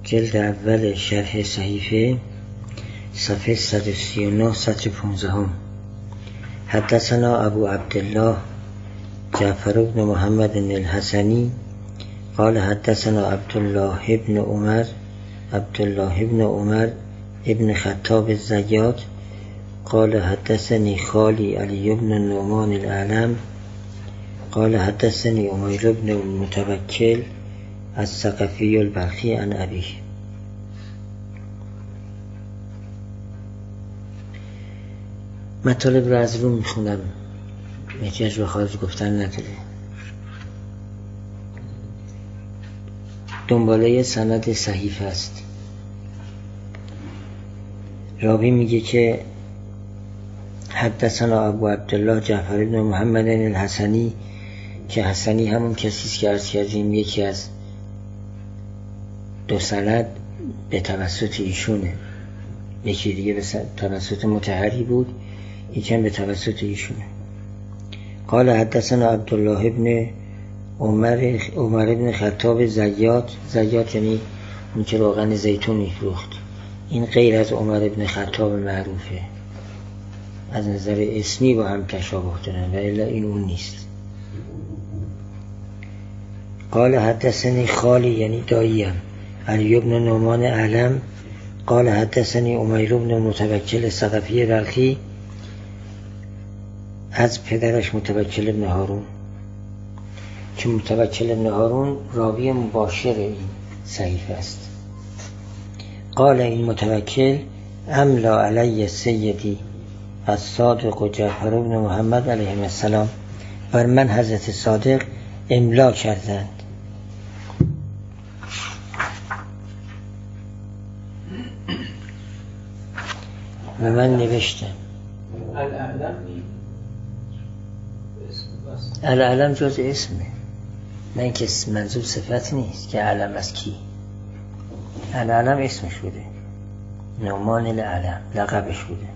جلد اول شرح صحیفه صفحه 139 سطر 15. حدثنا ابو عبدالله جعفر بن محمد الحسنی قال حدثنا عبدالله بن عمر ابن خطاب الزیات قال حدثني خالي علي بن النعمان الأعلم قال حدثني أمير بن المتوكل الثقفي البلخي عن أبيه. مطالب رو از رو میخونم، احتیاج به خارج گفتن نداره. دنباله سند صحیح است. راوی میگه که حدثنا ابو عبدالله جعفر بن محمد الحسنی، که حسنی همون کسیست که عرض کردیم یکی از دو سند به توسط ایشونه، یکی دیگه به توسط مطهری بود، یکی به توسط ایشونه. قال حدثنا عبدالله ابن عمر ابن خطاب زیات یعنی اون که روغن زیتون میفروخت. این غیر از عمر ابن خطاب معروفه، از نظر اسمی با هم تشابه دارن و الا این اون نیست. قال حدثني خالی یعنی داییم علی بن نعمان علم قال حدثني امیر بن متوکل الثقفی بلخی، از پدرش متوکل بن هارون، که متوکل بن هارون راوی مباشر این صحیفه است. قال این متوکل املا علی سیدی الصادق جعفر بن محمد علیه السلام، بر من حضرت صادق املا کردند و من نوشتم. العلم جز اسمه، نه اینکه منظور صفت نیست که علم از کی. العلم اسمش بوده، نعمان العلم لقبش بوده.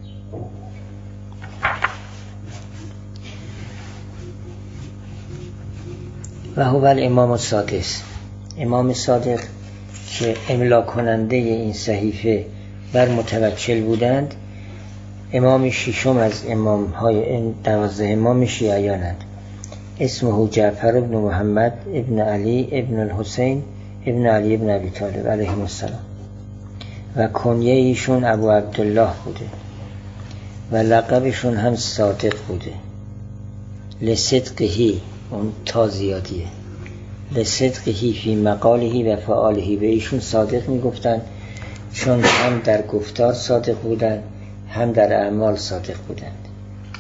و هو الامام السادس، امام صادق که املا کننده این صحیفه بر متوکل بودند، امام ششم از امامهای 12 امام شیعیانند. اسمه جعفر بن محمد ابن علی ابن الحسین ابن علی ابن ابی طالب علیهم السلام، و کنیه ایشون ابو عبدالله بوده و لقبشون هم صادق بوده. لصدقهی، اون تا زیادیه، لصدقهی فی مقالهی و فعالهی، به ایشون صادق میگفتن چون هم در گفتار صادق بودن هم در اعمال صادق بودند.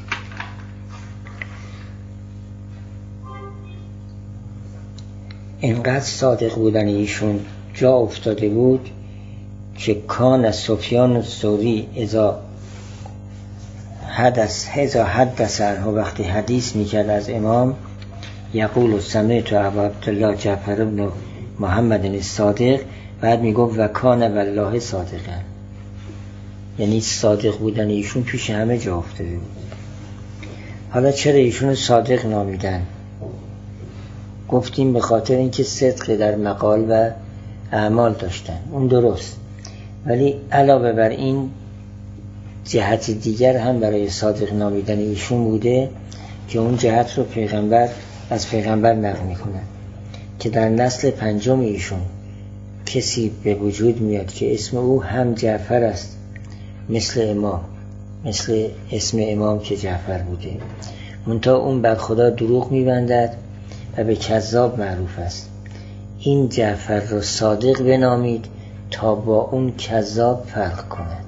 اینقدر صادق بودن ایشون جا افتاده بود که کان سفیان الثوری اذا حدث عنه، وقتی حدیث میکرد از امام، یقول سمعت ابا عبدالله جعفر بن محمد الصادق، بعد میگفت و کان والله صادقا، یعنی صادق بودن ایشون پیش همه جا افتاده بود. حالا چرا ایشون صادق نامیدن؟ گفتیم به خاطر اینکه صدق در مقال و اعمال داشتن، اون درست، ولی علاوه بر این جهت دیگر هم برای صادق نامیدن ایشون بوده که اون جهت رو از پیغمبر نقل میکنن که در نسل پنجم ایشون کسی به وجود میاد که اسم او هم جعفر است، مثل امام، مثل اسم امام که جعفر بوده، منتها اون بر خدا دروغ میبندد و به کذاب معروف است. این جعفر رو صادق بنامید تا با اون کذاب فرق کند.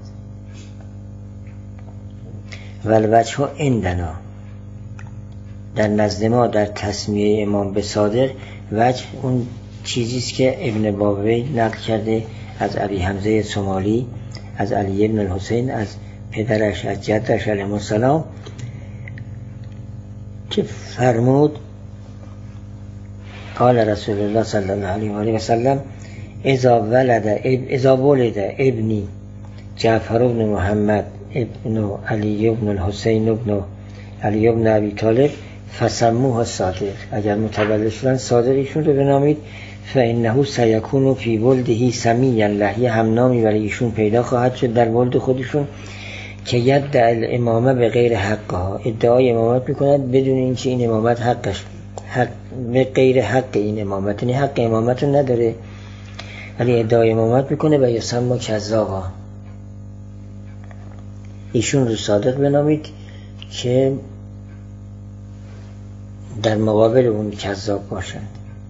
والوجه عندنا، در نزد ما در تسمیه امام به صادق، وجه اون چیزیست که ابن بابوی نقل کرده از ابی حمزه سمالی، از علی بن الحسین، از پدرش، از جدش علیه السلام، که فرمود قال رسول الله صلی الله علیه و آله و سلم اذا ولد ابنی جعفر بن محمد ابن علی بن الحسین ابن علی بن ابی طالب فسموه صادق، اگر متولد شدن صادق ایشون رو بنامید. فانه سیکون فی ولده سمیعا له، یه همنامی برای ایشون پیدا خواهد شد در ولد خودشون که یدعی الامامه به غیر حقها، ادعای امامت میکند بدون اینکه این امامت حقش به غیر حق این امامت، یعنی حق امامت رو نداره ولی ادعای امامت میکنه و یسمى کذابا. ایشون رو صادق بنامید که در مقابل اون کذاب باشند.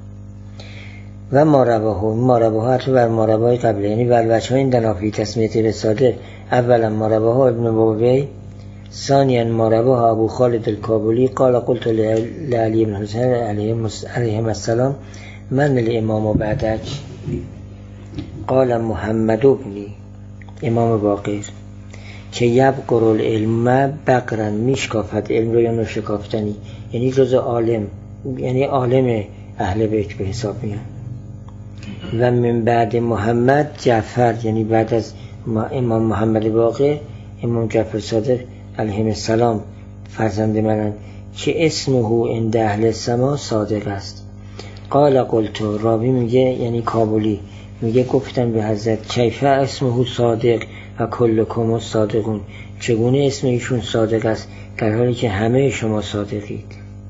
و ما رواه حتی بر ما رواه قبله، یعنی بر وجه این دنافی تسمیت به صادق. اولا ما رواه ابن بوبی، ثانیا ما رواه ابو خالد الکابلی قال قلت لعلی بن حسین علیهم السلام من الامام بعدک، قال محمد ابنی امام باقر که یبقر العلم بقرن، میشکافت علم رو یا نشکافتنی، یعنی جز عالم، یعنی عالم اهل بیت به حساب میان. و من بعد محمد جعفر، یعنی بعد از امام محمد باقر امام جعفر صادق علیه السلام فرزند منند که اسمه عند اهل السما صادق است. قال قلت، راوی میگه یعنی کابلی میگه گفتم به حضرت کیف اسمه صادق و کلکم صادقون، چگونه اسم ایشون صادق است در حالی که همه شما صادقید.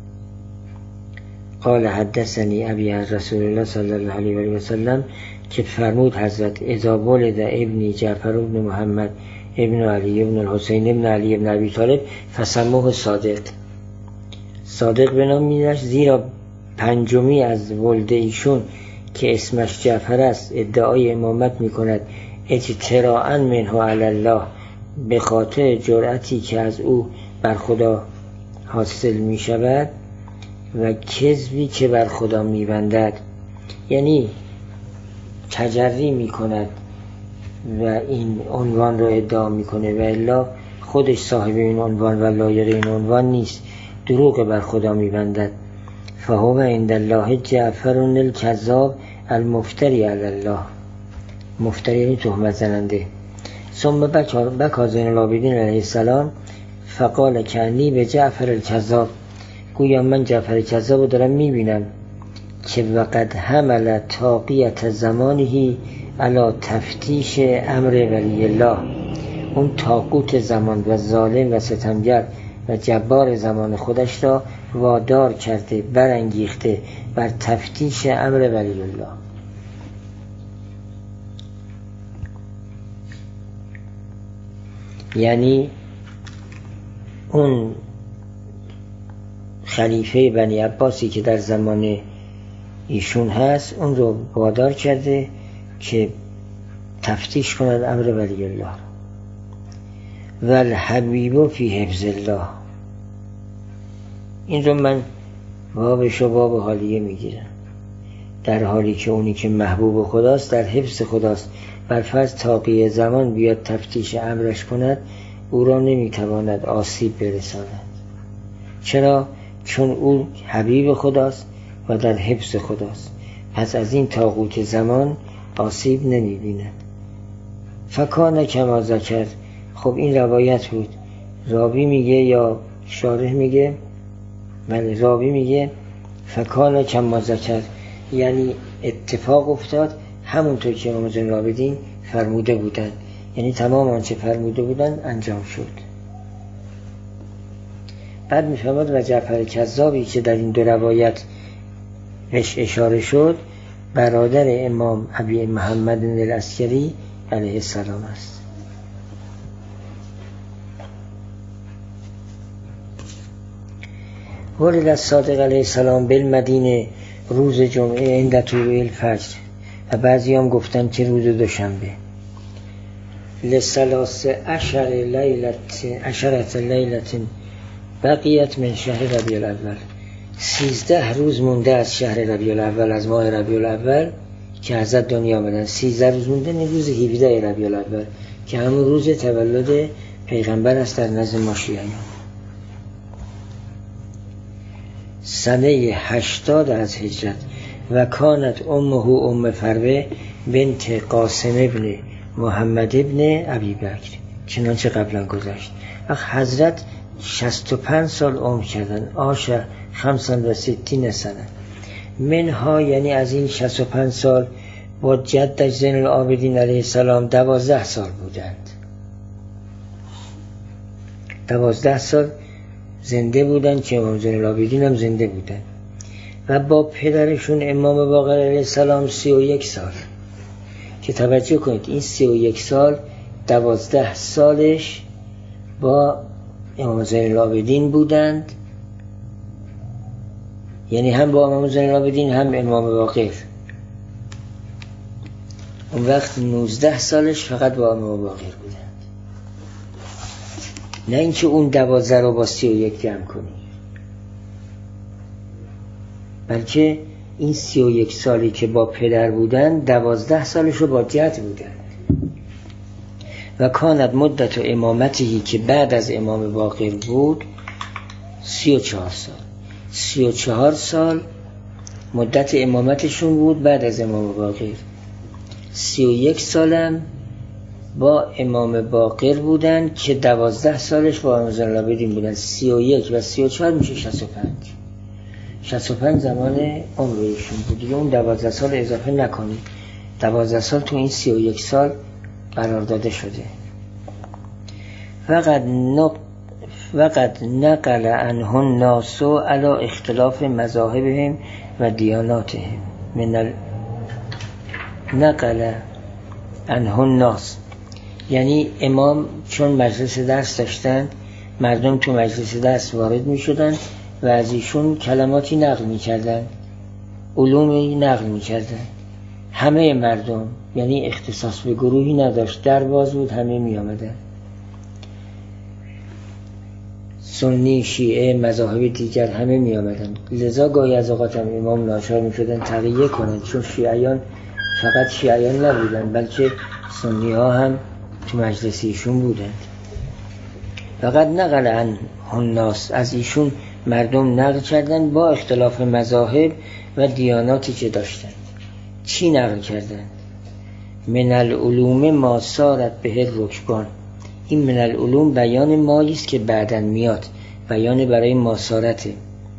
قال حدثنی ابی از رسول الله صلی الله علیه و سلم که فرمود حضرت اذا ولد ابنی جعفر ابن محمد ابن علی ابن الحسین ابن علی ابن ابی طالب فسموه صادق، صادق بنامیدش زیرا پنجمی از ولد ایشون که اسمش جعفر است ادعای امامت میکند اجتراء منه علی الله، به خاطر جرأتی که از او بر خدا حاصل میشود و کذبی که بر خدا میبندد، یعنی تجری میکند و این عنوان رو ادعا میکنه و الا خودش صاحب این عنوان و لایق این عنوان نیست، دروغ بر خدا میبندد. فهو عند الله جعفر الکذاب المفتری علی الله، مفتری یعنی تهمت زننده. ثم بکا زین العابدین علیه السلام فقال کنی به جعفر الکذاب، گویا من جعفر کذاب رو دارم میبینم که وقد حمل تاقیت زمانهی علی تفتیش امر ولی الله، اون تاقوت زمان و ظالم و ستمگر و جبار زمان خودش را وادار کرده، برانگیخته بر تفتیش امر ولی الله. یعنی اون خلیفه بنی عباسی که در زمان ایشون هست اون رو وادار کرده که تفتیش کند امر ولی الله. و الحبیب فی حفظ الله، این رو من بابش و باب حالیه میگیرم، در حالی که اونی که محبوب خداست در حفظ خداست، بر فرض تاقی زمان بیاد تفتیش امرش کند او را نمیتواند آسیب برساند. چرا؟ چون او حبیب خداست و در حفظ خداست، پس از این تاقوت زمان آسیب نمیبیند. فکان کما ذکر، خب این روایت بود، راوی میگه یا شارح میگه؟ ولی راوی میگه فکان کما ذکر، یعنی اتفاق افتاد همونطور که امام زین العابدین فرموده بودند، یعنی تمام آنچه فرموده بودند انجام شد. بعد میفرماد و جعفر کذابی که در این دو روایت اشاره شد برادر امام ابی محمد العسکری علیه السلام است. ولد الصادق علیه السلام بالمدینه روز جمعه عند طلوع الفجر، و بعضی هم گفتن که روز دوشنبه. لثلاث عشرت لیلت بقیت من شهر ربیع الاول، 13 روز مونده از شهر ربیع الاول، از ماه ربیع الاول که حضرت دنیا آمدن. 13 روز مونده نه روز 17 ربیع الاول که همون روز تولد پیغمبر است در نزد ما شیعیان. سنه 80 از هجرت. و کانت امه ام فروه بنت قاسم ابن محمد ابن ابی بکر، چنانچه قبلا گذشت. و حضرت 65 سال عمر کردن، آش 65 سنه. منها یعنی از این 65 سال با جدش زین العابدین علیه السلام 12 سال بودند. 12 سال زنده بودند که امام زین العابدین هم زنده بودند و با پدرشون امام باقر علیه السلام 31 سال. که توجه کنید این 31 سال 12 سالش با امام زین العابدین بودند، یعنی هم با امام زین العابدین هم امام باقر. اون وقت 19 سالش فقط با امام باقر بودند، نه اینکه اون 12 رو با 31 جمع کنی، بلکه این 31 سالی که با پدر بودن 12 سالش رو با جد بودن. و کانت مدت و امامتی که بعد از امام باقر بود 34 سال. 34 سال مدت امامتشون بود بعد از امام باقر. 31 سالم با امام باقر بودن که 12 سالش با امام زین العابدین بودن. 31 و 34 میشه 65. 65 زمان عمر ایشون بود دیگه. اون 12 سال اضافه نکنید، 12 سال تو این 31 سال قرار داده شده. وقد نقل عنه الناس علی اختلاف مذاهبهم و دیاناتهم. نقل عنه الناس یعنی امام چون مجلس درس داشتن، مردم تو مجلس درس وارد می شدن و از ایشون کلماتی نقل می کردن، علومی نقل می کردن. همه مردم، یعنی اختصاص به گروهی نداشت، در باز بود، همه می آمدن. سنی، شیعه، مذاهب دیگر همه می آمدن. لذا گاهی از اوقات هم امام ناچار می شدن تقیه کنند، چون شیعیان فقط شیعیان نبودن بلکه سنی ها هم تو مجلسیشون بودند. فقط نقل عنه الناس، از ایشون مردم نقل کردن با اختلاف مذاهب و دیاناتی که داشتن. چی نقل کردن؟ من العلوم ما صارت به رکبان. این من العلوم بیان مایی است که بعداً میاد، بیان برای ماسارته.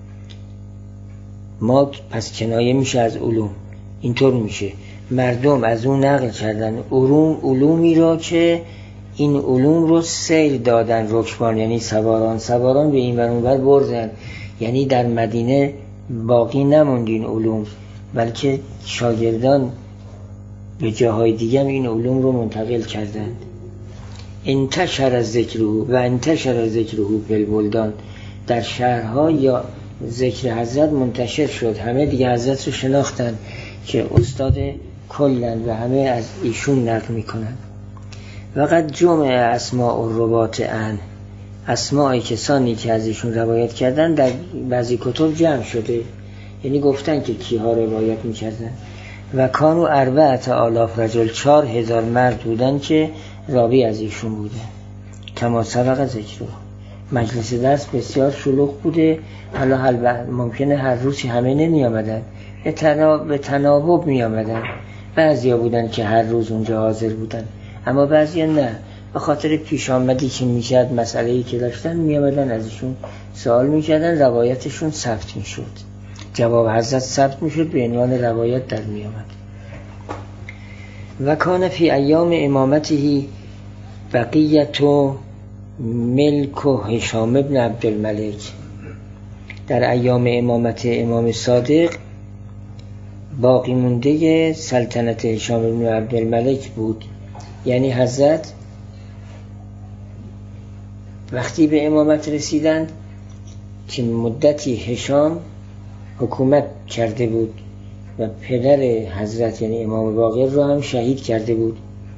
ما پس کنایه میشه از علوم. اینطور میشه مردم از اون نقل کردن علومی را که این علوم رو سیر دادن رکبان، یعنی سواران به این ور اون ور بردن. یعنی در مدینه باقی نموند این علوم، بلکه شاگردان به جاهای دیگه این علوم رو منتقل کردند. انتشر ذکره بالبلدان، در شهرها یا ذکر حضرت منتشر شد، همه دیگه حضرت رو شناختن که استاد کلن و همه از ایشون نقل میکنن. وقت جمع اسماء الروات عن، اسماء کسانی که از ایشون روایت کردن در بعضی کتب جمع شده، یعنی گفتن که کیها روایت میکردن. و کانو 4,000 رجل، 4,000 مرد بودن که راوی از ایشون بودن. کما سبق ذکر. مجلس درس بسیار شلوغ بوده. حالا ممکنه هر روزی همه نمی آمدن، به تناوب می آمدن. بعضیا بودن که هر روز اونجا حاضر بودن، اما بعضیا نه، به خاطر پیش آمدی که میشد مسئله‌ای که داشتن می آمدن از ایشون سوال می کردن، روایتشون ثبت می شد، جواب حضرت ثبت می شد، به عنوان روایت در می آمد. و کان فی ایام امامته بقیت و ملک و هشام ابن عبدالملک، در ایام امامت امام صادق باقی مونده سلطنت هشام ابن عبدالملک بود. یعنی حضرت وقتی به امامت رسیدند که مدتی هشام حکومت کرده بود و پدر حضرت یعنی امام باقر رو هم شهید کرده بود.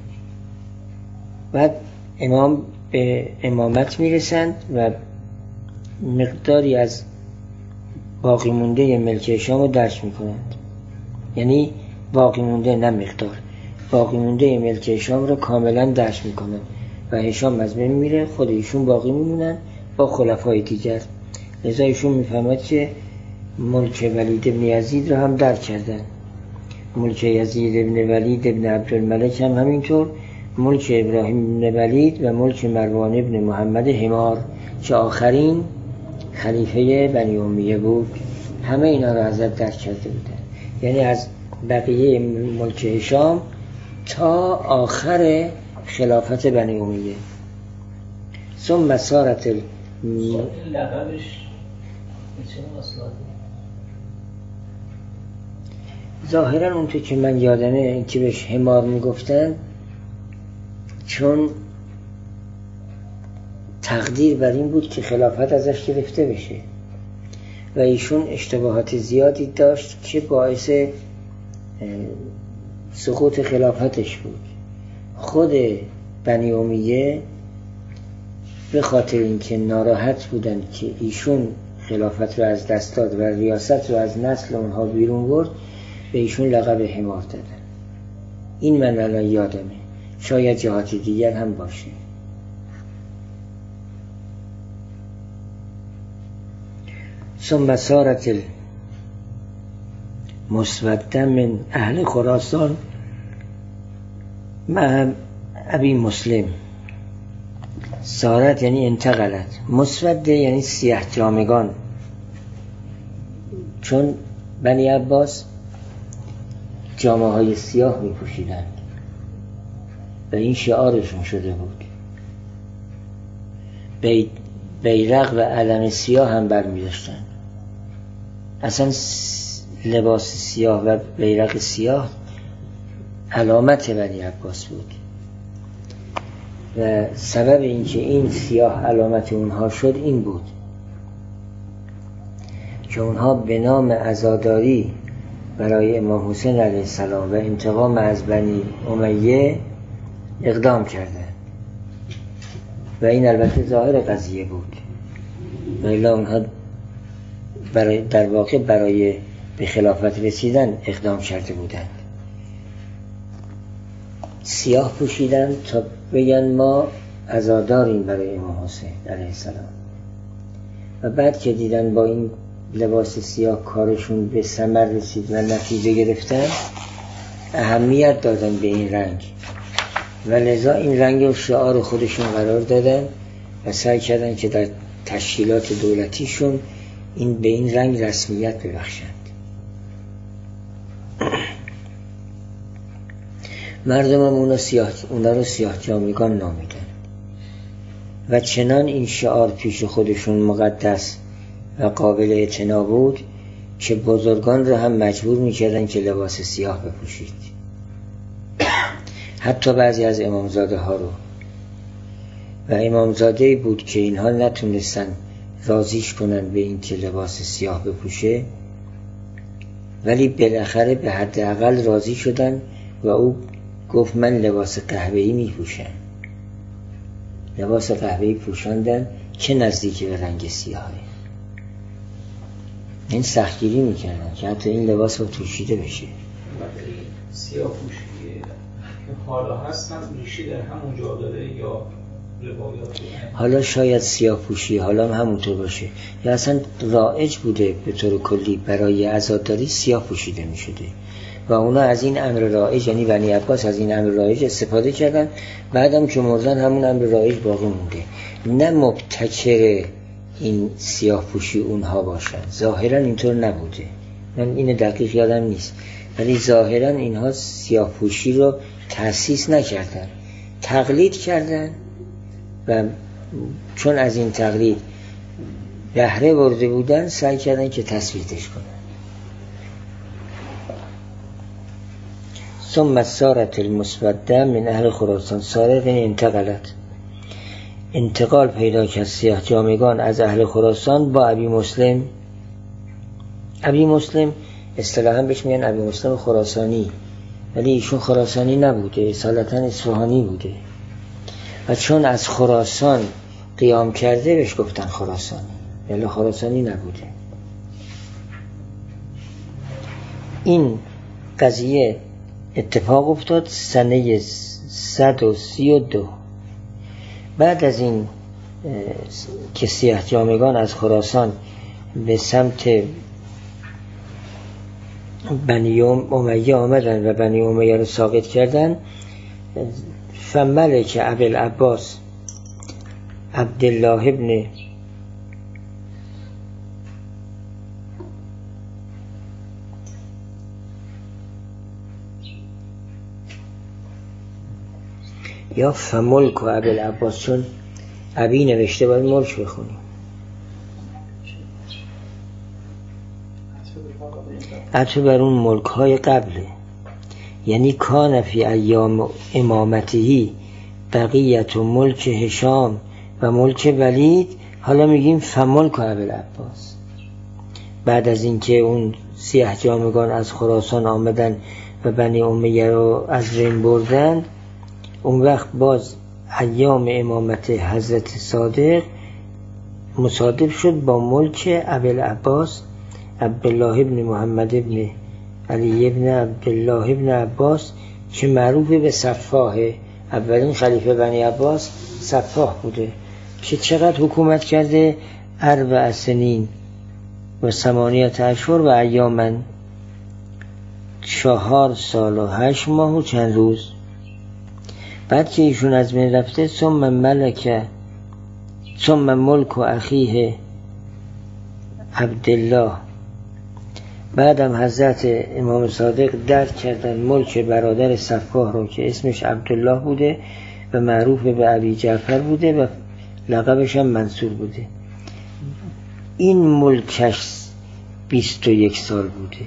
بعد امام به امامت میرسند و مقداری از باقی مونده ملک هشام رو درک میکنند. یعنی باقی مونده، نه مقدار، باقی مونده ملک هشام رو کاملا درک میکنند و هشام از بین میره، خود ایشون باقی میمونن با خلفای دیگر. لذا ایشون میفهمد که ملک ولید ابن یزید رو هم درک کردن، ملک یزید ابن ولید ابن عبدالملک هم همینطور، ملک ابراهیم ابن ولید و ملک مروان ابن محمد حمار که آخرین خلیفه بنی امیه بود، همه اینا رو حضرت درک کرده بودن. یعنی از بقیه ملک هشام تا آخر خلافت بنی امیه. ثم سارت این لقبش چه اصلاحی؟ ظاهرا اونطور که من یادمه این که بهش حمار میگفتن چون تقدیر بر این بود که خلافت ازش گرفته بشه و ایشون اشتباهات زیادی داشت که باعث سقوط خلافتش بود. خود بنی امیه به خاطر اینکه ناراحت بودن که ایشون خلافت رو از دست داد و ریاست رو از نسل اونها بیرون برد به ایشون لقب حمار دادن. این من الان یادمه، شاید جهات دیگر هم باشه. ثم سارت المسوده من اهل خراسان مع ابی مسلم. سارت یعنی انتقلت، مسوده یعنی سیاه جامگان، چون بنی عباس جامه های سیاه می پوشیدند و این شعارشون شده بود. بیرق و علم سیاه هم برمی داشتن. اصلا لباس سیاه و بیرق سیاه علامت بنی عباس بود و سبب اینکه این سیاه علامت اونها شد این بود که اونها به نام عزاداری برای امام حسین علیه السلام و انتقام از بنی امیه اقدام کردن و این البته ظاهر قضیه بود و الا اونها در واقع برای به خلافت رسیدن اقدام کرده بودند. سیاه پوشیدن تا بگن ما عزاداریم برای امام حسین علیه السلام و بعد که دیدن با این لباس سیاه کارشون به ثمر رسید و نتیجه گرفتن اهمیت دادن به این رنگ و لذا این رنگ رو شعار خودشون قرار دادن و سعی کردن که در تشکیلات دولتیشون به این رنگ رسمیت ببخشند. مردم هم اونا رو سیاه جامگان نامیدن و چنان این شعار پیش خودشون مقدس و قابل اعتنا بود که بزرگان رو هم مجبور میکردن که لباس سیاه بپوشید، حتی بعضی از امامزاده ها رو. و امامزاده بود که اینها نتونستن راضیش کنن به این که لباس سیاه بپوشه، ولی بالاخره به حداقل راضی شدن و او گفت من لباس قهوه‌ای میپوشم. لباس قهوه‌ای پوشاندن که نزدیک به رنگ سیاهه. این سختگیری میکردن که حتی این لباس رو پوشیده بشه. سیاه پوشی حالا هست هم ریشه در همون جا داره یا روایات؟ حالا شاید سیاه پوشی حالا هم همونطور باشه یا اصلا رایج بوده به طور کلی برای عزاداری سیاه پوشیده میشده و اونا از این امر رایج، یعنی بنی عباس از این امر رایج استفاده کردن. بعدم که مردن همون امر رایج باقی مونده، نه مبتکر این سیاه پوشی اونها باشن. ظاهرا اینطور نبوده، من این دقیق یادم نیست، ولی ظاهرا اینها سیاه پوشی رو تأسیس نکردن، تقلید کردن و چون از این تقلید بهره برده بودن سعی کردن که تثبیتش کنن. ثم سارت المسوده من اهل خراسان. سارت یعنی انتقلت، انتقال پیدا کرد سیاه جامگان از اهل خراسان با ابی مسلم. ابی مسلم اصطلاحاً بهش میگن ابی مسلم خراسانی، ولی ایشون خراسانی نبوده، اصالتاً اصفهانی بوده و چون از خراسان قیام کرده بهش گفتن خراسانی، ولی خراسانی نبوده. این قضیه اتفاق افتاد سنه 132 بعد از این که سیاه جامگان از خراسان به سمت بنی امیه آمدن و بنی امیه رو ساقط کردن. فملک ابوالعباس عبدالله ابن یا فملک و ابوالعباس، چون ابی نوشته باید ملک بخونیم. عطف بر اون ملک های قبله، یعنی کان فی ایام امامتهی بقیت و ملک هشام و ملک ولید. حالا میگیم فملک و ابوالعباس. بعد از اینکه اون سیه جامگان از خراسان آمدن و بنی امیه رو از بین بردن، اون وقت باز ایام امامت حضرت صادق مصادف شد با ملک ابوالعباس عبدالله ابن محمد ابن علی ابن عبدالله ابن عباس که معروف به سفاح، اولین خلیفه بنی عباس سفاح بوده که چقدر حکومت کرده؟ 4 سنین و 8 اشهر و ایامن، 4 سال و 8 ماه و چند روز. بعد که ایشون از بین رفته ثم ملک و اخیه عبدالله، بعدم حضرت امام صادق درک کردن ملک برادر سفاح رو که اسمش عبدالله بوده و معروف به ابی جعفر بوده و لقبش هم منصور بوده. این ملکش 21 سال بوده،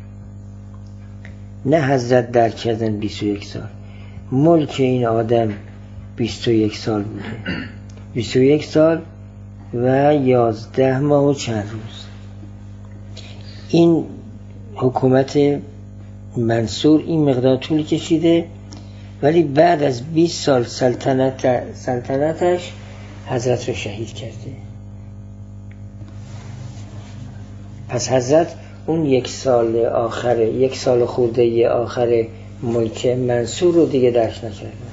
نه حضرت درک کردن 21 سال، ملک این آدم 21 سال بوده، 21 سال و 11 ماه و چند روز. این حکومت منصور این مقدار طول کشیده، ولی بعد از 20 سال سلطنتش حضرت رو شهید کرده. پس حضرت اون 1 سال آخر، 1 سال خورده آخر ملک منصور رو دیگه درک نکردن.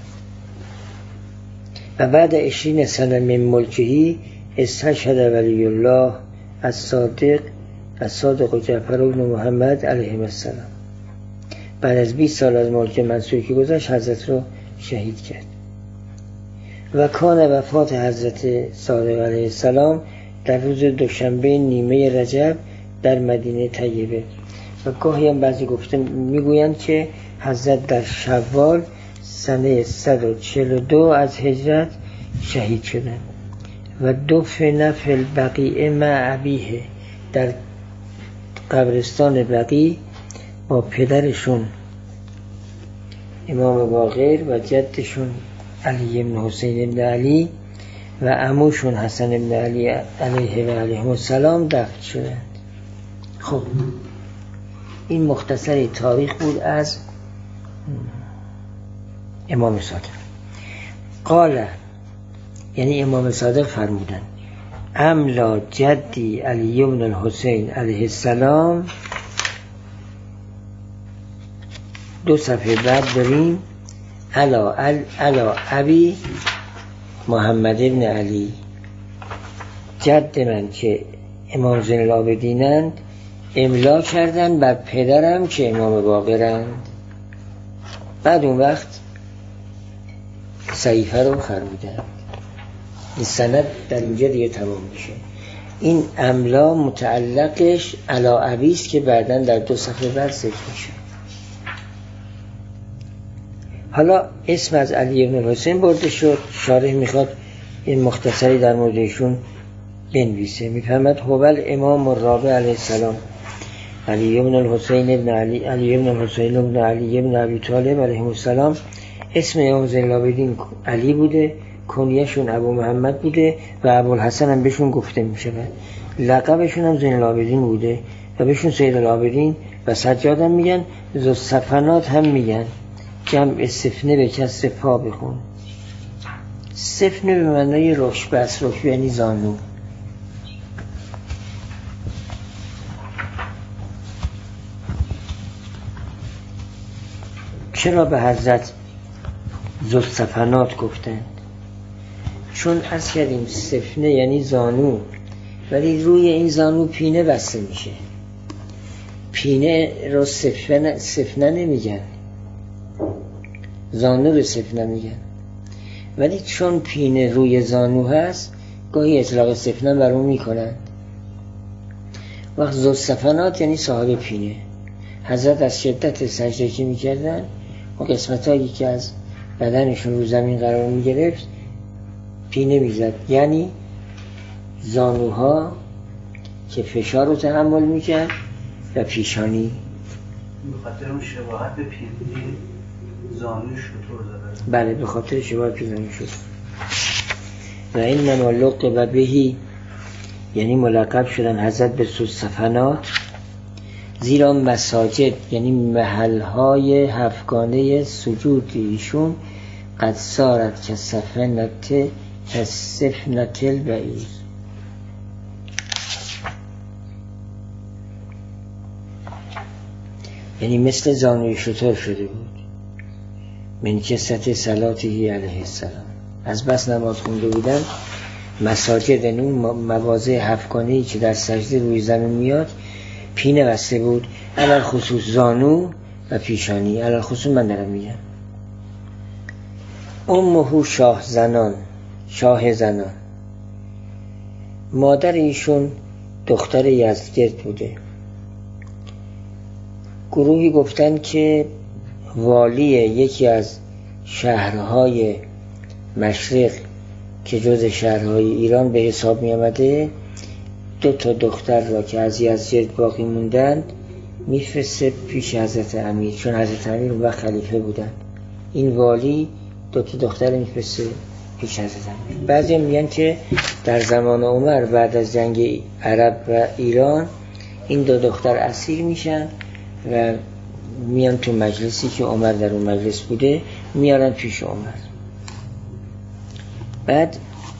و بعد 20 سنه من ملکهی استشهد ولی الله الصادق و جعفر بن محمد علیهم السلام. بعد از 20 سال از ملک منصور که گذشت حضرت رو شهید کرد. و کان وفات حضرت صادق علیه السلام در روز دوشنبه نیمه رجب در مدینه طیبه. و گاهی هم بعضی گفته میگویند که حضرت در شوال سنه 142 از هجرت شهید شدند. و دفن فی البقیع مع ابیه، در قبرستان بقیع با پدرشون امام باقر و جدشون علی بن حسین بن علی و عموشون حسن بن علی علیه و علیهم السلام دفن شدند. خب این مختصری تاریخ بود از امام صادق. قال، یعنی امام صادق فرمودن املا جدی علی بن الحسین علیه السلام. 2 صفحه بعد داریم علا ابی محمد ابن علی، جد من که امام زین العابدینند املا کردن بر پدرم که امام باقرند. بعد اون وقت صحیفه رو فرمودن. این سند در اینجا دیگه تمام میشه. این املا متعلقش علا ابی است که بعداً در 2 صفحه بعد ذکر میشه. حالا اسم از علی بن حسین برده شد، شارح میخواد این مختصری در موردشون بنویسه. میفهمد هوال امام الرابع علیه السلام علی بن الحسین ابن علی ابن ابی طالب علیه السلام. اسم امام زین العابدین علی بوده، کنیه‌شون ابو محمد بوده و ابوالحسن هم بهشون گفته میشه. لقبشون هم زین العابدین بوده و بهشون سید العابدین و سجاد هم میگن، ذوالصفنات هم میگن. جمع سفنه به کسر پا بخون. سفنه به معنای رکبه است، رکبه یعنی زانو. چرا به حضرت ذوالصفنات گفتند؟ چون از کردیم سفنه یعنی زانو، ولی روی این زانو پینه بسته میشه. پینه رو سفنه نمیگن، زانو رو سفنه میگن. ولی چون پینه روی زانو هست گاهی اطلاق سفنه بر اون میکنن. وقت ذوالصفنات یعنی صاحب پینه. حضرت از شدت سجده که میکردن و قسمت هایی که از بدنشون رو زمین قرار می گرفت پینه می زد، یعنی زانوها که فشار رو تحمل می کرد و پیشانی. به خاطر اون شباهت به پینه زانوی شتر زده. بله، به خاطر شباهت به زانوی شتر. و این منالق و بهی، یعنی ملقب شدن حضرت به سوسفنات، زیرا مساجد یعنی محلهای هفتگانه سجود ایشون قد سارت که سفنت البعیر، یعنی مثل زانوی شتر شده بود. من کثرت صلاته علیه السلام، از بس نماز خونده بودن. مساجد اون مواضع هفتگانه‌ای که در سجده روی زمین میاد پینه بسته بود، علل خصوص زانو و پیشانی. علل خصوص من دارم میگم. امه شاه زنان، مادر ایشون دختر یزدگرد بوده. گروهی گفتن که والی یکی از شهرهای مشرق که جز شهرهای ایران به حساب می آمده 2 دختر را که از یزدگرد باقی موندند میفرسته پیش حضرت امیر، چون حضرت امیر و خلیفه بودن. این والی 2 دختر میفرسته پیش حضرت امیر. بعضی میگن که در زمان عمر بعد از جنگ عرب و ایران این 2 دختر اسیر میشن و میان تو مجلسی که عمر در اون مجلس بوده، میارن پیش عمر. بعد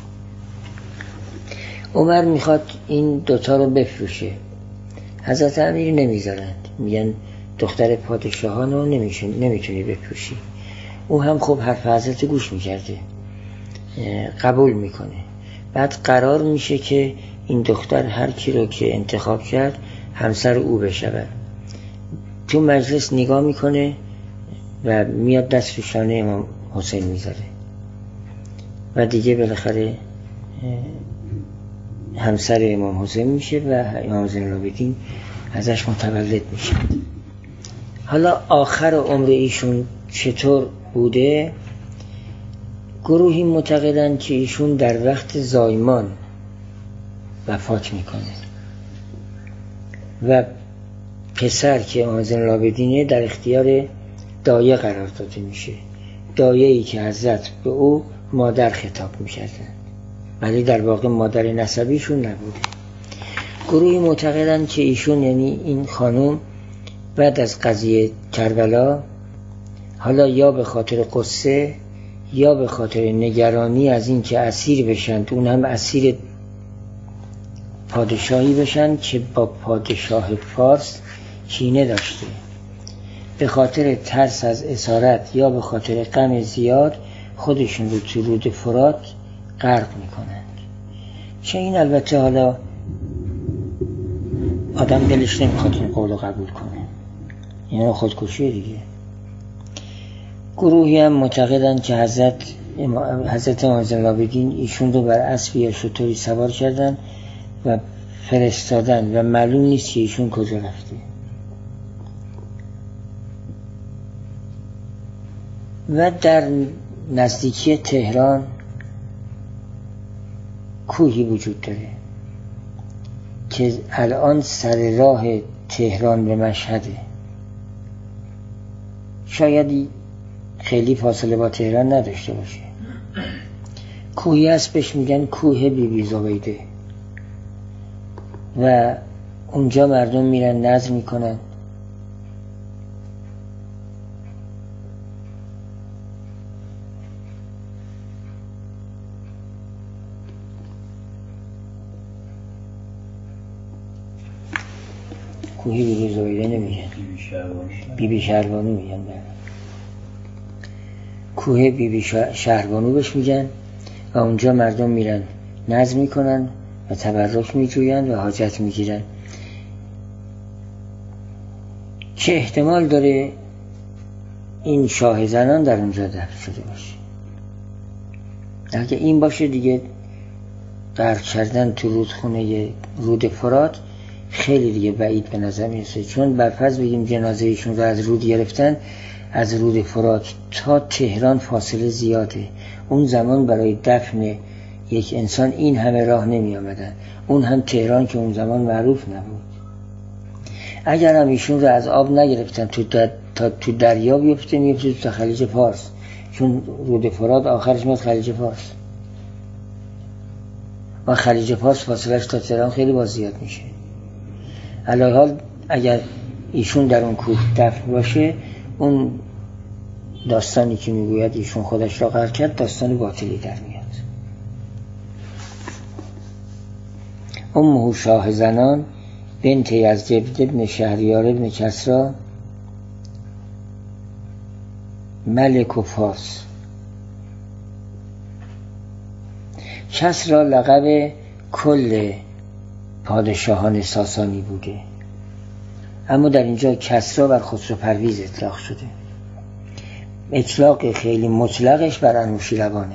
عمر میخواد این 2 رو بفروشه، حضرت امیر نمیذارند، میگن دختر پادشاهان رو نمیتونی بفروشی. او هم خب حرف حضرت گوش میکرده، قبول میکنه. بعد قرار میشه که این دختر هر کی رو که انتخاب کرد همسر او بشود. تو مجلس نگاه میکنه و میاد دست رو شانه امام حسین میذاره و دیگه بالاخره همسر امام حسین میشه و امام زین العابدین ازش متولد میشه. حالا آخر عمر ایشون چطور بوده؟ گروهی معتقدن که ایشون در وقت زایمان وفات میکنه و پسر که امام زین العابدینه در اختیار دایه قرار داده میشه، دایه‌ای که حضرت به او مادر خطاب میکردن ولی در واقع مادر نسبیشون نبوده. گروهی معتقدن که ایشون یعنی این خانم بعد از قضیه کربلا، حالا یا به خاطر قصه یا به خاطر نگرانی از این که اسیر بشن، اون هم اسیر پادشاهی بشن که با پادشاه فارس کینه داشته، به خاطر ترس از اسارت یا به خاطر غم زیاد خودشون رو تو رود فرات غرق میکنند. چه این البته حالا آدم دلش نمیخواد این قول رو قبول کنه، یعنی خودکشیه دیگه. گروهی هم معتقدن که حضرت امام زین العابدین ایشون رو بر اسبی یا شتری سوار کردن و فرستادن و معلوم نیست که ایشون کجا رفته. و در نزدیکی تهران کوهی وجود داره که الان سر راه تهران به مشهده، شاید خیلی فاصله با تهران نداشته باشه. کوهی هست بهش میگن کوه بیبی زبیده و اونجا مردم میرن نذر میکنن. کوهی بیبی زبیده نمیگن، بیبی شهربانو میگن. کوه بیبی شهربانو بهش میگن و اونجا مردم میرن نذر میکنن و تبرک میجوین و حاجت میگیرن که احتمال داره این شاه زنان در اونجا دفن شده باشه. اگه این باشه دیگه غرق کردن تو رودخونه رود فرات خیلی دیگه بعید به نظر میرسه، چون برفرض بگیم جنازه ایشون رو از رود گرفتن، از رود فرات تا تهران فاصله زیاده. اون زمان برای دفن یک انسان این همه راه نمی آمدن، اون هم تهران که اون زمان معروف نبود. اگر هم ایشون رو از آب نگرفتن تا تو دریا بیفته، میفته تا خلیج فارس، چون رود فرات آخرش میاد خلیج فارس و خلیج فارس فاصلش تا تهران خیلی باز زیاد میشه. علی حال اگر ایشون در اون کوه دفن باشه، اون داستانی که میگوید ایشون خودش را غرق کرد داستان باطلی در میاد. امه شاه زنان بنت یزدجد ابن شهریار ابن کسری ملک و فارس. کسری لقب کل پادشاهان ساسانی بوده، اما در اینجا کسری بر خسرو پرویز اطلاق شده. اطلاق خیلی مطلقش بر انوشیروانه.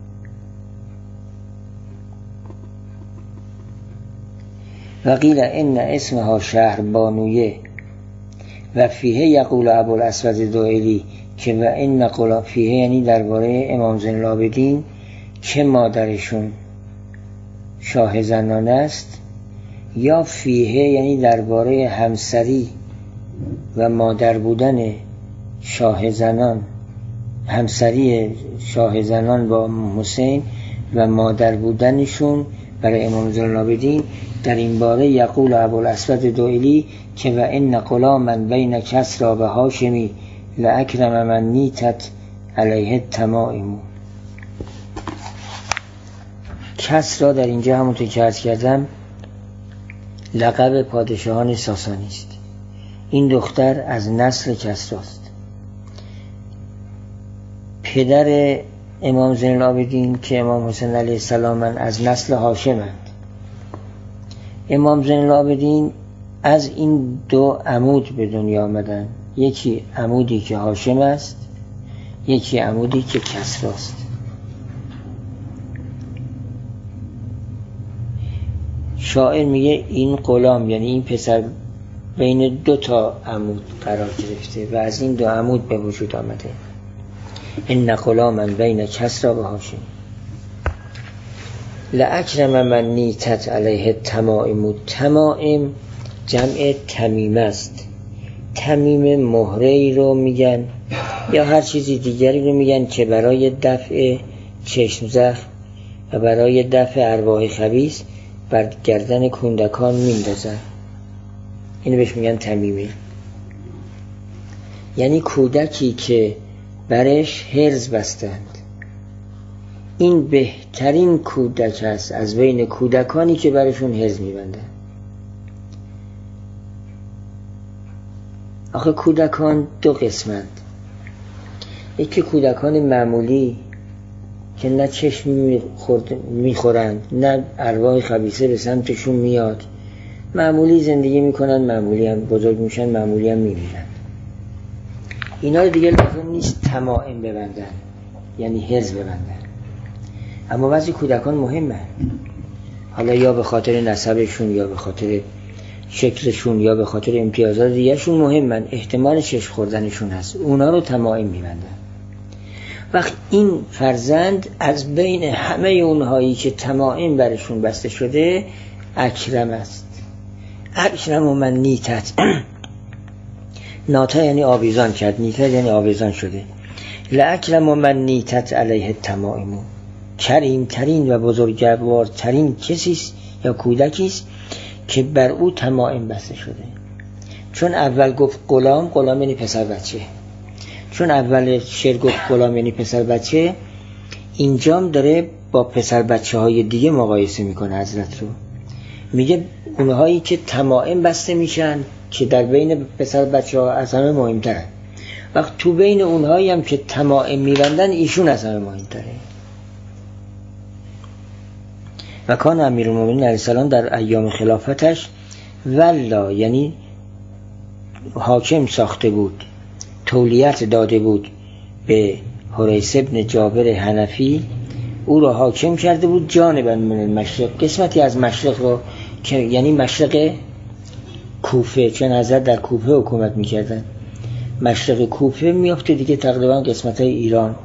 و قیل ان اسمها شهر بانویه و فیه یقول ابوالاسود دائلی که و ان قلا فیه یعنی درباره امام زین العابدین که مادرشون شاه زنان است، یا فیه یعنی درباره همسری و مادر بودن شاه زنان، همسری شاه زنان با حسین و مادر بودنشون برای امام زین العابدین. در این باره یقول ابوالاسود دائلی که و ان غلاما بین کسری و هاشمی لاکرم من نیتت علیه التمائم. کسری در اینجا همونطور که عرض کردم لقب پادشاهان ساسانی است. این دختر از نسل کسری است. پدر امام زین العابدین که امام حسین علیه السلام از نسل هاشمند. امام زین العابدین از این دو عمود به دنیا آمدن، یکی عمودی که هاشم است، یکی عمودی که کسری است. شاعر میگه این غلام یعنی این پسر بین دو تا عمود قرار گرفته و از این دو عمود به وجود آمده. ان غلاما بین کسری و هاشم لاکرم من نیتت علیه التمائم. تمائم جمع تمیم است. تمیم مهره‌ای رو میگن یا هر چیزی دیگری رو میگن که برای دفع چشم زخم و برای دفع ارواح خبیث بر گردن کودکان میندازن. اینو بهش میگن تمیمه. یعنی کودکی که برش حرز بستند. این بهترین کودک است از بین کودکانی که برشون حرز میبندن. آخه کودکان دو قسمند. یکی کودکان معمولی که نه چشم میخورند نه ارواح خبیثه به سمتشون میاد، معمولی زندگی میکنن، معمولی هم بزرگ میشن، معمولی هم میمیرن. اینا رو دیگه لازم نیست تمائم ببندن، یعنی حرز ببندن. اما بعضی کودکان مهمه، حالا یا به خاطر نسبشون یا به خاطر شکلشون یا به خاطر امتیازات دیگرشون مهمن، احتمال چشم خوردنشون هست، اونا رو تمائم میبندن. وقت این فرزند از بین همه اونهایی که تمائم برشون بسته شده اکرم است. اکرم من نیتت ناتا یعنی آویزان کرد، نیتت یعنی آویزان شده. لاکرم من نیتت علیه التمائم. کریمترین و بزرگوارترین کسیست یا کودکیست که بر او تمائم بسته شده. چون اول گفت غلام یعنی پسر بچه، چون اول شعر گفت غلام یعنی پسر بچه، اینجام داره با پسر بچه های دیگه مقایسه میکنه. حضرت رو میگه اونهایی که تمائم بسته میشن که در بین پسر بچه ها از همه مهمترن، وقت تو بین اونهایی هم که تمائم میبندن ایشون از همه مهمتره. و کان امیرالمومنین علیه السلام در ایام خلافتش ولا یعنی حاکم ساخته بود، تولیت داده بود به حریث ابن جابر حنفی، او را حاکم کرده بود جانبا من المشرق، قسمتی از مشرق رو که یعنی مشرق کوفه، چون حضرت در کوفه حکومت میکردن، مشرق کوفه میافته دیگه تقریبا قسمت های ایران.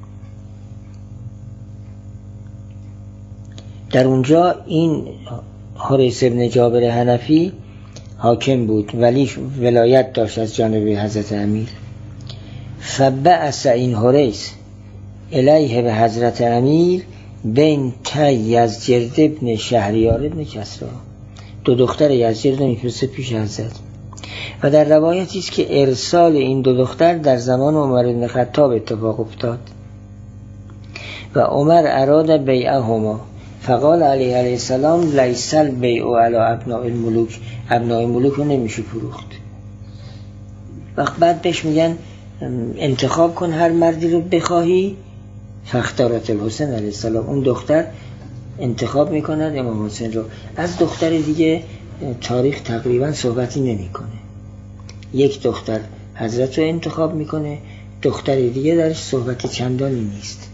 در اونجا این حریث بن جابر حنفی حاکم بود ولی ولایت داشت از جانب حضرت امیر. فبعث این حریث الیه به حضرت امیر بین یزجرد ابن شهریار ابن کسرا، دو دختر یزجرد رو میفرسته پیش حضرت. و در روایتی است که ارسال این دو دختر در زمان عمر بن خطاب اتفاق افتاد و عمر اراد بیعهما فقال علیه السلام لیس البیع علی ابناء الملوک، ابناء الملوک رو نمیشه فروخت. وقت بعد بهش میگن انتخاب کن هر مردی رو بخواهی، فاختارت الحسین علیه السلام، اون دختر انتخاب میکند امام حسین رو. از دختر دیگه تاریخ تقریبا صحبتی نمیکنه. یک دختر حضرت رو انتخاب میکنه، دختر دیگه درش صحبتی چندانی نیست.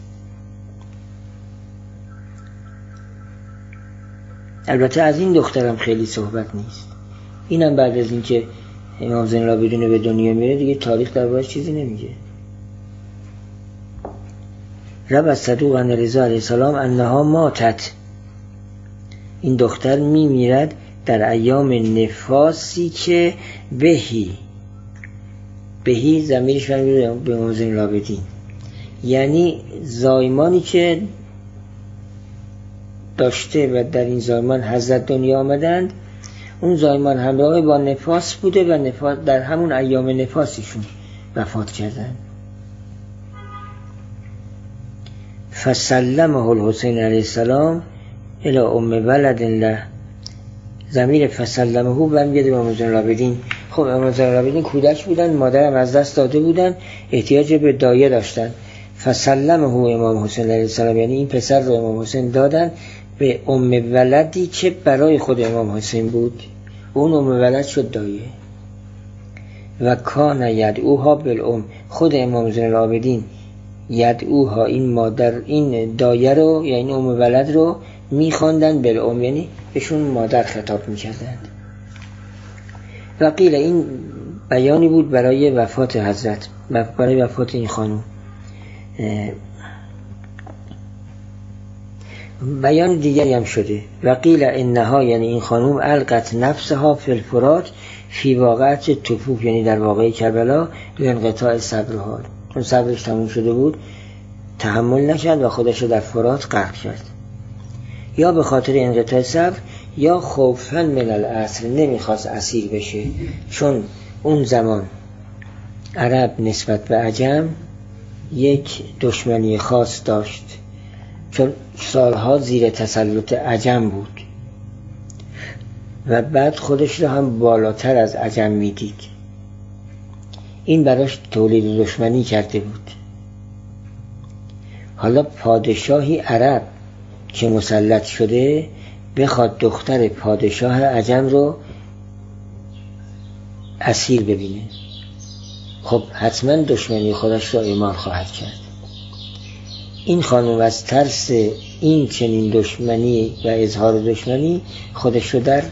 البته از این دخترم خیلی صحبت نیست. اینم بعد از اینکه امام زین العابدین به دنیا میره دیگه تاریخ دربارش چیزی نمیگه. رب صدوق عن رضا علیه السلام انها ماتت، این دختر میمیرد در ایام نفاسی که بهی ضمیرش میره به امام زین العابدین، یعنی زایمانی که داشته و در این زایمان حضرت دنیا آمدند، اون زایمان همراه با نفاس بوده و نفاس در همون ایام نفاسیشون وفات کردند. فسلمه الحسین علیه السلام الی ام ولد له، ضمیر فسلمه برمیگرده به امام زین العابدین. خب امام زین العابدین کودک بودن، مادرم از دست داده بودن، احتیاج به دایه داشتن. فسلمه امام حسین علیه السلام، یعنی این پسر رو امام حسین دادن به ام ولدی که برای خود امام حسین بود، اون ام ولد شد دایه. و کان یدعوها بالام، خود امام زین العابدین یدعوها، این مادر این دایه رو یا این ام ولد رو میخواندن بالام، یعنی بهشون مادر خطاب میکردند. و قیل این بیانی بود برای وفات حضرت، برای وفات این خانم. بیان دیگری هم شده. و قیل انها، یعنی این خانم القت نفسها فی الفرات فی واقعت تفوف، یعنی در واقعه کربلا به انقطاع صبرها، چون صبرش تموم شده بود تحمل نکرد و خودش رو در فرات غرق کرد، یا به خاطر انقطاع صبر یا خوفا من الاسر، نمیخواست اسیر بشه، چون اون زمان عرب نسبت به عجم یک دشمنی خاص داشت، چون سالها زیر تسلط عجم بود و بعد خودش رو هم بالاتر از عجم میدید. این براش تولید دشمنی کرده بود. حالا پادشاهی عرب که مسلط شده بخواد دختر پادشاه عجم رو اسیر ببینه، خب حتما دشمنی خودش رو اعمال خواهد کرد. این خانم از ترس این چنین دشمنی و اظهار دشمنی خودش رو در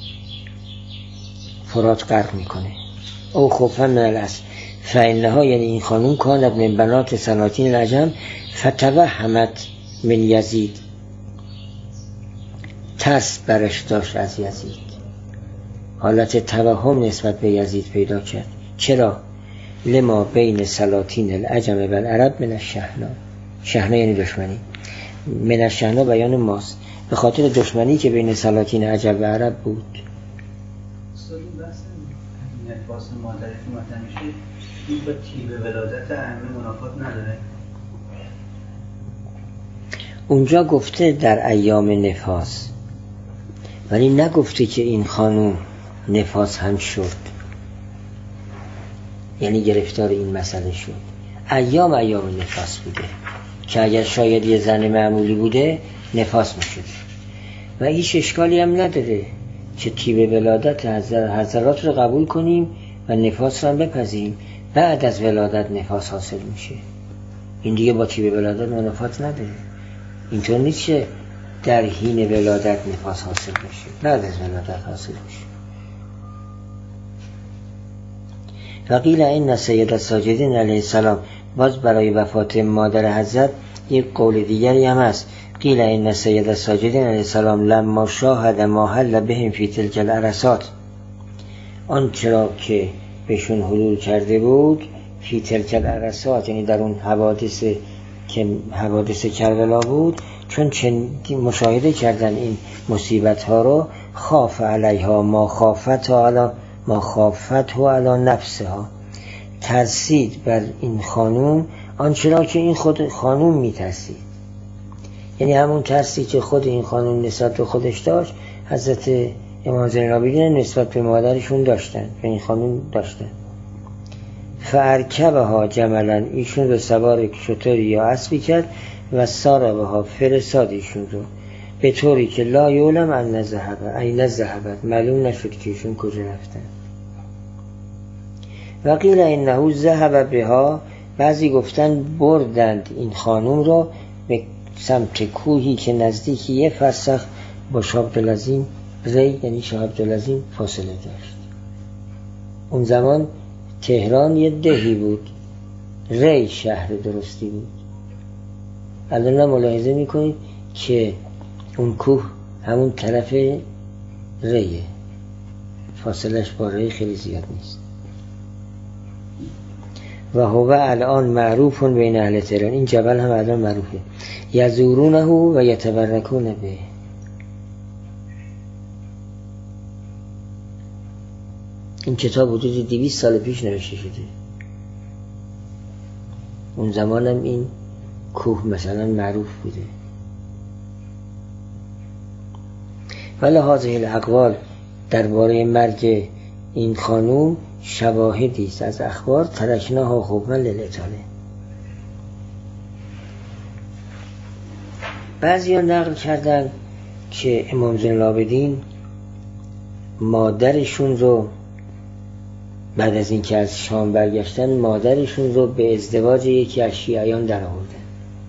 فرات غرق میکنه. او خوفا من الاسر فانها، یعنی این خانم کانت من بنات سلاطین العجم فتوهمت من یزید، ترس برش داشت از یزید، حالت توهم نسبت به یزید پیدا کرد. چرا؟ لما بین سلاطین العجم و العرب من الشحناء، شحناء یعنی دشمنی، من الشحناء بیان ماست، به خاطر دشمنی که بین سلاطین عجم و عرب بود. اصلا بحث نفاس مادری که مطرح میشه این با طیب ولادت ائمه منافات نداره؟ اونجا گفته در ایام نفاس، ولی نگفته که این خانوم نفاس هم شد، یعنی گرفتار این مسئله شد. ایام نفاس بوده که اگر شاید یه زن معمولی بوده نفاس میشد و هیچ اشکالی هم نداره که طیب ولادت حضرات رو قبول کنیم و نفاس رو هم بپذیریم. بعد از ولادت نفاس حاصل میشه، این دیگه با طیب ولادت منافات نداره. اینطور نیست که در حین ولادت نفاس حاصل بشه، بعد از ولادت حاصل بشه. و قیل این سید الساجدین علیه السلام، باز برای وفات مادر حضرت یک قول دیگری هم است. قیل این سید الساجدین علیه السلام لما شاهد ما حل بهم فی تلک العرصات، آنچه را که بهشون حلول کرده بود فی تلک العرصات، یعنی در اون حوادث کربلا بود، چون مشاهده کردن این مصیبت ها رو، خاف علیها ما خافت و علی نفسها، ترسید بر این خانوم آنچه را که این خود خانوم میترسید. یعنی همون ترسی که خود این خانوم نسبت به خودش داشت، حضرت امام زین العابدین نسبت به مادرشون داشتن، به این خانوم داشتن. فارکبها جملا، ایشون رو سوار شتری یا اسبی کرد و ساربها، فرستاد ایشون رو به طوری که لا یعلم این ذهبت، معلوم نشد که ایشون کجا رفتن. و قیل انه ذهب بها، بعضی گفتن بردند این خانوم را به سمت کوهی که نزدیکی یه فرسخ با شاه عبدالعظیم ری، یعنی شاه عبدالعظیم فاصله داشت. اون زمان تهران یه دهی بود، ری شهر درستی بود. الان ملاحظه میکنید که اون کوه همون طرف ریه، فاصلش با ری خیلی زیاد نیست. و هو الان معروف بین اهل تهران، این جبل هم الان معروفه. یزورونه و یتبرکون به. این کتاب حدود 200 سال پیش نوشته شده. اون زمان هم این کوه مثلا معروف بوده. ولی هذه الاقوال، درباره مرگ این خانوم شواهدی است از اخبار، ترکناها خوبا للاطاله. بعضی‌ها نقل کردن که امام زین العابدین مادرشون رو بعد از اینکه از شام برگشتن، مادرشون رو به ازدواج یکی از شیعیان در آوردن.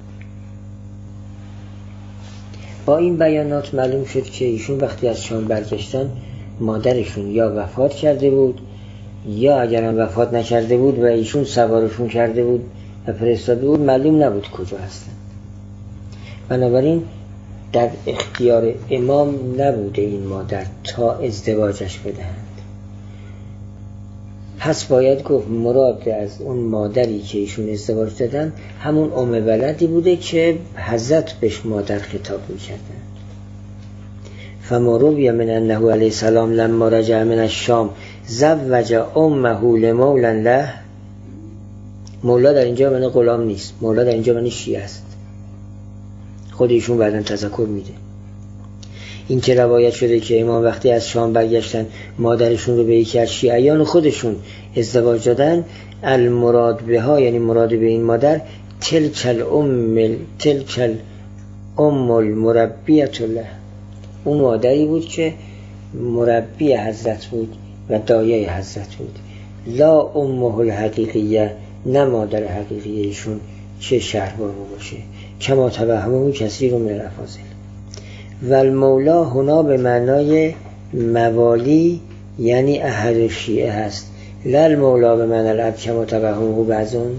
با این بیانات معلوم شد که ایشون وقتی از شام برگشتن مادرشون یا وفات کرده بود، یا اگر هم وفات نکرده بود و ایشون سوارشون کرده بود و فرستاده بود، معلوم نبود کجا هستن. بنابراین در اختیار امام نبوده این مادر تا ازدواجش بدهند. پس باید گفت مراد از اون مادری که ایشون ازدواج دادن همون ام ولدی بوده که حضرت بهش مادر خطاب می‌کردن. فما روی من انه علیه السلام لما رجع من الشام زوج امه لمولا له. مولا در اینجا معنی غلام نیست، مولا در اینجا معنی شیعه است. خود ایشون بعداً تذکر میده. این که روایت شده که امام وقتی از شام برگشتن مادرشون رو به یکی از شیعیان خودشون ازدواج دادن، المراد بها، یعنی مراد به این مادر تلک الام المربیة له، اون مادری بود که مربی حضرت بود و دایه حضرت بود. لا امه الحقیقیه، نه مادر حقیقی ایشون چه شهربانو باشه، کما توهمه کثیر من الافاضل. و المولا هنا به معنای موالی، یعنی احد شیعه هست. لا المولا به معنی العبد کما توهمه بعضون.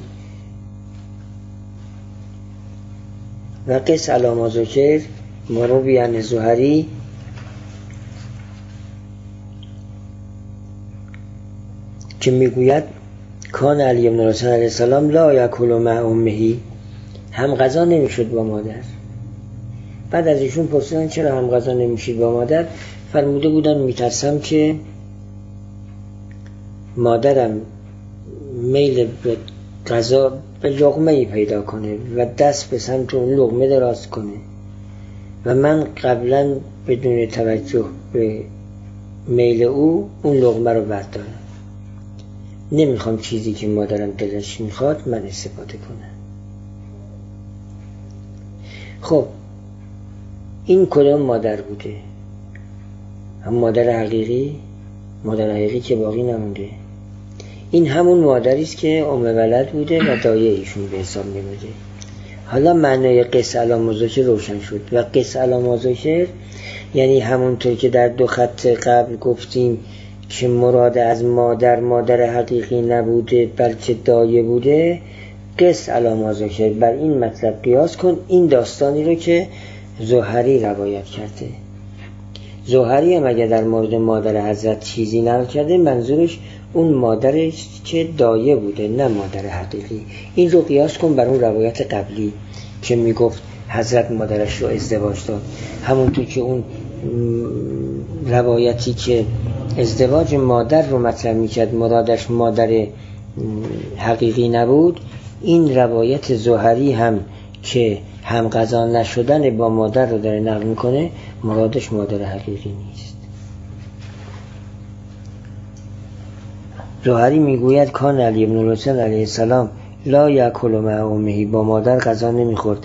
و قص علامه ذکر مروی عن زهری که میگوید کان علی بن الحسین علیه السلام لا یاکل مع امه، هم غذا نمیشد با مادر. بعد از ایشون پرسیدن چرا هم غذا نمیشید با مادر؟ فرموده بودن میترسم که مادرم میل به غذا، به لقمه‌ای پیدا کنه و دست به سمت اون لقمه دراز کنه و من قبلا بدون توجه به میل او اون لقمه رو بردارم. نمیخوام چیزی که مادرم دلش میخواد من استفاده کنم. خب این کدام مادر بوده؟ هم مادر حقیقی؟ مادر حقیقی که باقی نمونده. این همون مادری است که ام ولد بوده و دایه ایشون به حساب نمیده. حالا معنای قص علامه ذکر روشن شد. و قص علامه ذکر یعنی همونطور که در 2 خط قبل گفتیم که مراد از مادر حقیقی نبوده بلکه دایه بوده، قس علی ما ذکر، بر این مطلب قیاس کن این داستانی رو که زهری روایت کرده. زهری هم اگه در مورد مادر حضرت چیزی نقل کرده، منظورش اون مادرش که دایه بوده، نه مادر حقیقی. این رو قیاس کن بر اون روایت قبلی که میگفت حضرت مادرش رو ازدواج داد. همونطور که اون روایتی که ازدواج مادر رو مطرح میکرد، مرادش مادر حقیقی نبود، این روایت زهری هم که همغذا نشدن با مادر رو داره نقل میکنه، مرادش مادر حقیقی نیست. زهری میگوید کان علی بن الحسین علیه السلام لا یاکل مع امه، با مادر غذا نمیخورد.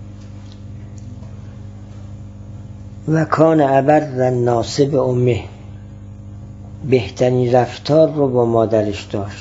و کان ابر الناس به امه، بهترین رفتار رو با مادرش داشت.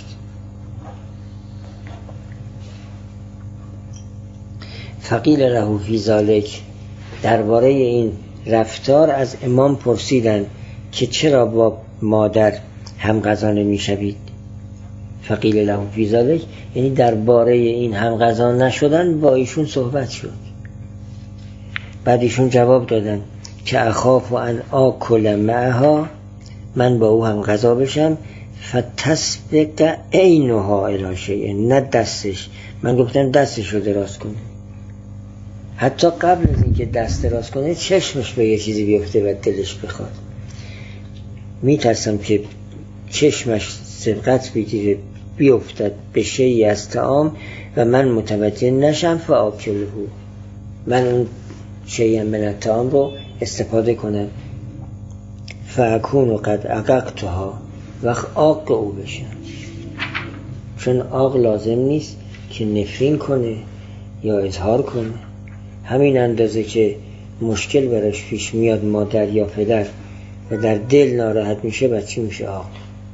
فقیل له فی ذلک، درباره این رفتار از امام پرسیدند که چرا با مادر هم غذا نمیشوید. فقیل له فی ذلک یعنی درباره این هم غذا نشدن با ایشون صحبت شد. بعد ایشون جواب دادن که اخاف ان آکل معها، من با او هم غذا بشم، فتسبق عینها الی شیء، نه دستش. من گفتم دستش رو دراز کنه، حتی قبل از اینکه دست دراز کنه چشمش به یه چیزی بیفته و دلش بخواد. میترسم که چشمش سبقت بگیره بیفتد به شیئی از طعام و من متوجه نشم فآکله، من اون شیئی من الطعام رو استفاده کنم، فاکون قد عققتها، وقت عاق او بشم. چون عاق لازم نیست که نفرین کنه یا اظهار کنه، همین اندازه که مشکل براش پیش میاد مادر یا پدر و در دل ناراحت میشه، بچه میشه عاق.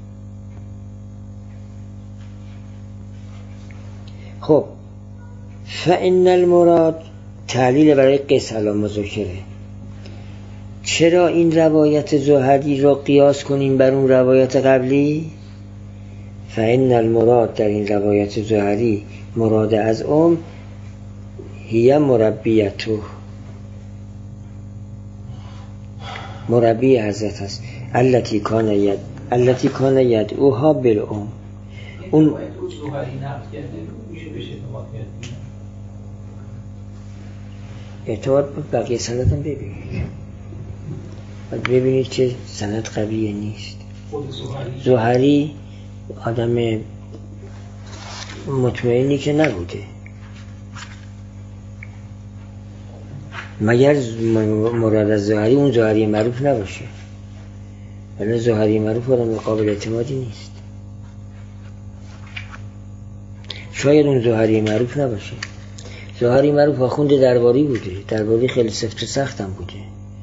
خب فإن المراد، تعلیل برای قیس علی ما ذکره. چرا این روایت زهری رو قیاس کنیم بر اون روایت قبلی؟ فإن المراد، در این روایت زهری مراد از هی مربیته، مربی حضرت است، التی کان یدعوها بالام. اون زهری نقل کرده میشه بشه اعتماد بود. بقیه سند هم ببینید، باید ببینید که سند قویه نیست. زهری آدم مطمئنی که نبوده، مگر مراد از زهری اون زهری معروف نباشه، ولی زهری معروف آدم قابل اعتمادی نیست. شاید اون زهری معروف نباشه. زهری معروف آخوند درباری بوده، درباری خیلی سفت و سخت هم بوده.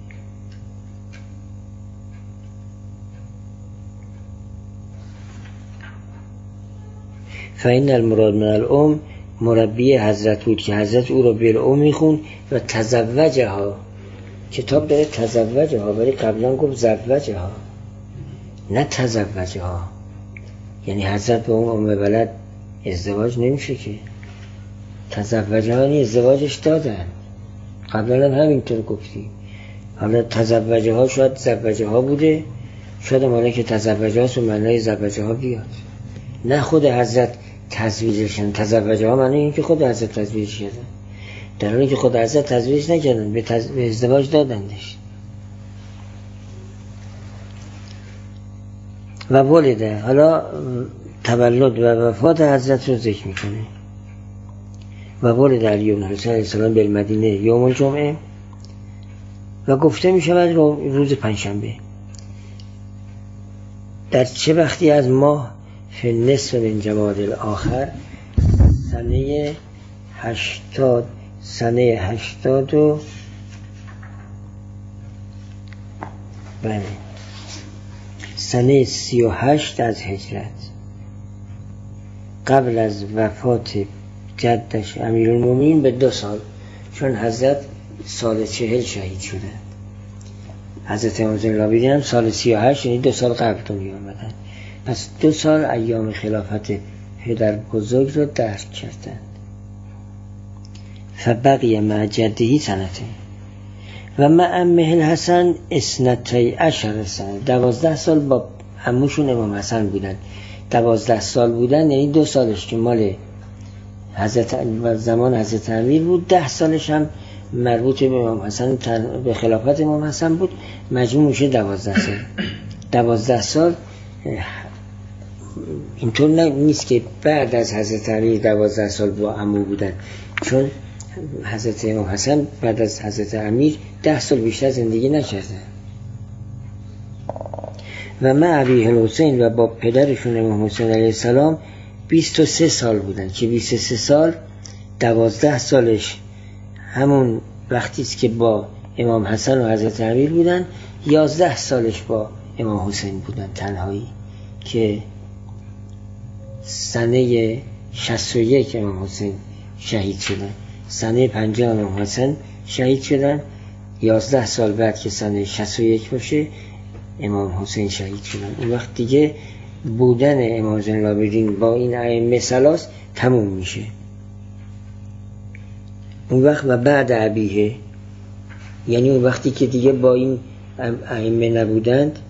فإن المراد من الام، مربی حضرت بود که حضرت او را بالام میخون و تزوجها. کتاب داره تزوجها ولی قبلا گفت زوجها نه تزوجها، یعنی حضرت به اون ولد ازدواج نمیشه که. تزوجها یعنی ازدواجش دادن، قبلا هم همینطور گفتیم. حالا تزوجها شاید زوجها بوده، شاید معنی که تزوجها سو معنی زوجها بیاد، نه خود حضرت تزویجشن. تزوجها معنی این که خود حضرت تزویج کردن، در حالی که خود حضرت تزویج نکردن، به ازدواج دادندش. و ولده، حالا تولد و وفات حضرت رو ذکر میکنه. و ولد علی بن الحسین علیه السلام به المدینه یوم الجمعه، و گفته می شود روز پنجشنبه. در چه وقتی از ماه؟ فی النصف من جمادی الاخر، سنه 80 و بله سنه 38 از هجرت، قبل از وفات جدش امیرالمومنین به 2 سال، چون حضرت سال 40 شهید شده. حضرت امام زین العابدین هم سال 38، یعنی 2 سال قبل دنیا آمدن. پس 2 سال ایام خلافت پدر بزرگ رو درک کردند. فبقی مع جده سنته و مع عمه الحسن 12 سنه. 12 سال با عموشون امام حسن بودن. 12 سال بودن، یعنی 2 سالش که مال زمان حضرت امیر بود، 10 سالش هم مربوط به امام حسن، به خلافت امام حسن بود. مجموع میشه 12 سال. 12 سال اینطور نیست که بعد از حضرت امیر 12 سال با عمو بودن، چون حضرت امام حسن بعد از حضرت امیر 10 سال بیشتر زندگی نکردن. و مع ابیه الحسین و با پدرشون امام حسین علیه السلام 23 سال بودن که 23 سال 12 سالش همون وقتی است که با امام حسن و حضرت امیر بودن، 11 سالش با امام حسین بودن تنهایی که سنه 61 امام حسین شهید شدن. سنه 50 امام حسین شهید شدن. 11 سال بعد که سنه 61 باشه امام حسین شهید شدن. اون وقت دیگه بودن امام زین العابدین با این ائمه ثلاث تموم میشه. اون وقت و بعد ابیه، یعنی اون وقتی که دیگه با این ائمه نبودند،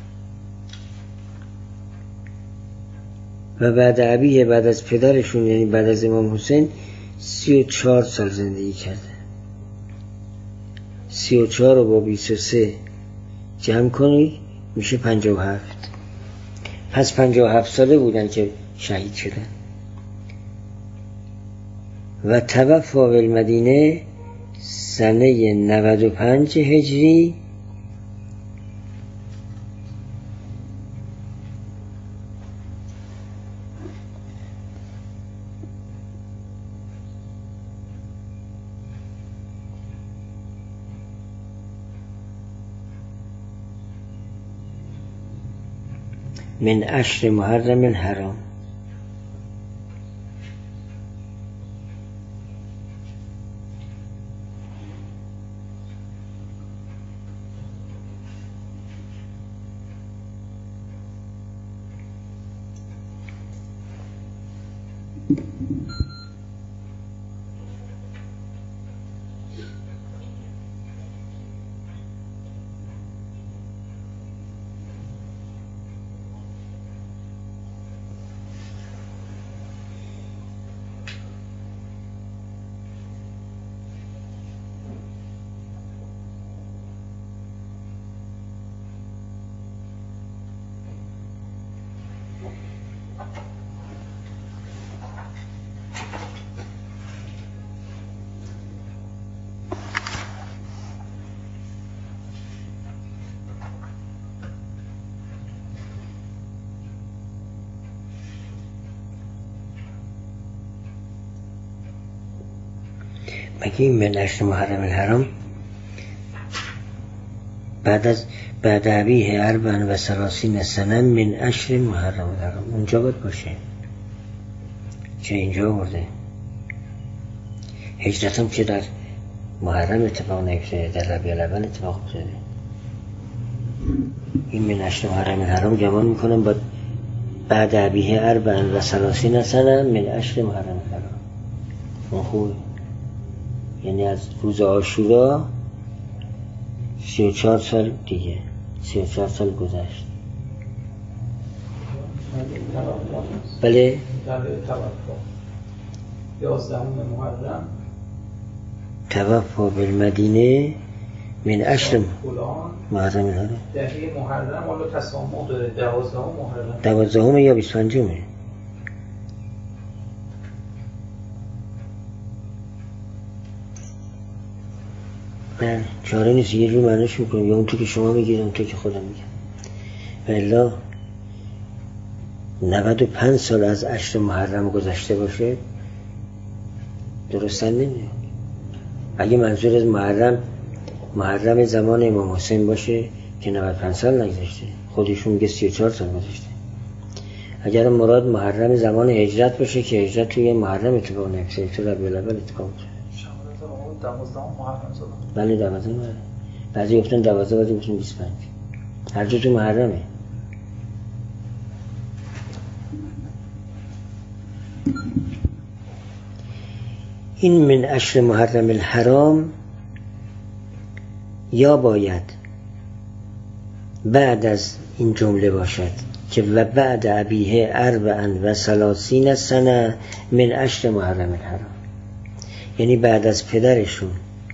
و بعد ابیه، بعد از پدرشون، یعنی بعد از امام حسین 34 سال زندگی کرده. 34 رو با 23 جمع کنید میشه 57. پس 57 ساله بودن که شهید شدن. و توفا بالمدینه سنه 95 هجری من 10 محرم الحرام. مگه این من 10 محرم الحرام بعد ابیه 34 سنه من 10 محرم الحرام اونجا باید باشه، چه اینجا آورده؟ هجرت هم که در محرم اتفاق نیفتاده، در ربیع الاول اتفاق افتاده. این من 10 محرم الحرام جمع میکنم با بعد ابیه 34 سنه من 10 محرم الحرام. اون خوبه، یعنی از روز عاشورا 34 سال دیگه، 34 سال گذشت. بله 11 محرم توفا بالمدینه من 10 محرم الحرام. دهه محرم حالا تسامح داره، 12 محرم، 12 یا 25. نه چاره نیست، یه جور معنیش میکنم، یا اون تو که شما میگید اون تو که خودم میگم. والا 95 سال از 10 محرم گذشته باشه درستن نمیاد. اگه منظور از محرم زمان امام حسین باشه که 95 سال نگذشته، خودشون میگه 34 سال گذشته. اگر مراد محرم زمان هجرت باشه که هجرت توی محرم اتفاق نیفتاده، تو ربیع الاول اتفاق افتاده. 12 محرم زمان. بله 12 محرم. بعضی گفتن 12 بعضی گفتن 25 هر دو تو محرمه. این من اشهر محرم الحرام یا باید بعد از این جمله باشد که و بعد ابیه 34 سنه من اشهر محرم الحرام، یعنی بعد از پدرشون